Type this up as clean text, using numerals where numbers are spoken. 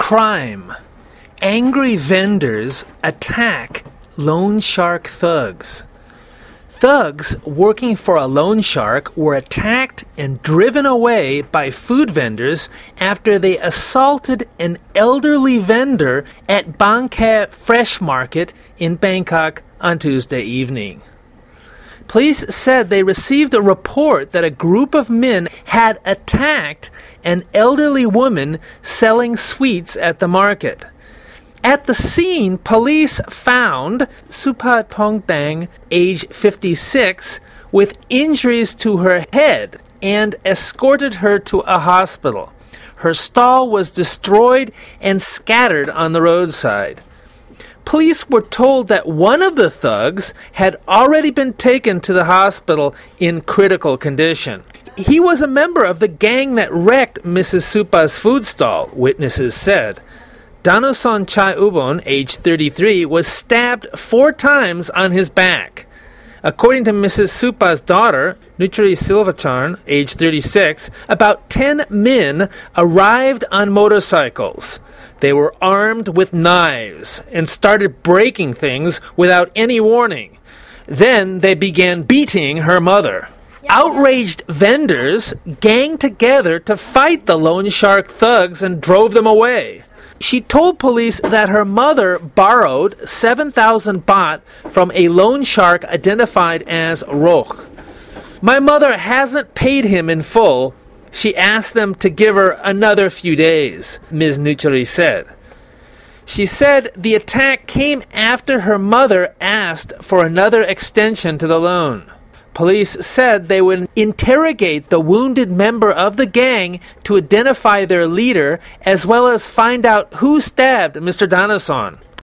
crime. Angry vendors attack loan shark thugs. Thugs working for a loan shark were attacked and driven away by food vendors after they assaulted an elderly vendor at Bang Khae Fresh Market in Bangkok on Tuesday evening. Police said they received a report that a group of men had attacked an elderly woman selling sweets at the market. At the scene, police found Supa Tongdang, age 56, with injuries to her head and escorted her to a hospital. Her stall was destroyed and scattered on the roadside. Police were told that one of the thugs had already been taken to the hospital in critical condition. He was a member of the gang that wrecked Mrs. Supa's food stall, witnesses said. Danuson Chai Ubon, age 33, was stabbed 4 times on his back. According to Mrs. Supa's daughter, Nutri Silvacharn, age 36, about 10 men arrived on motorcycles. They were armed with knives and started breaking things without any warning. Then they began beating her mother. Outraged vendors ganged together to fight the loan shark thugs and drove them away. She told police that her mother borrowed 7,000 baht from a loan shark identified as Roch. My mother hasn't paid him in full. She asked them to give her another few days, Ms. Nuchari said. She said the attack came after her mother asked for another extension to the loan. Police said they would interrogate the wounded member of the gang to identify their leader, as well as find out who stabbed Mr. Danason.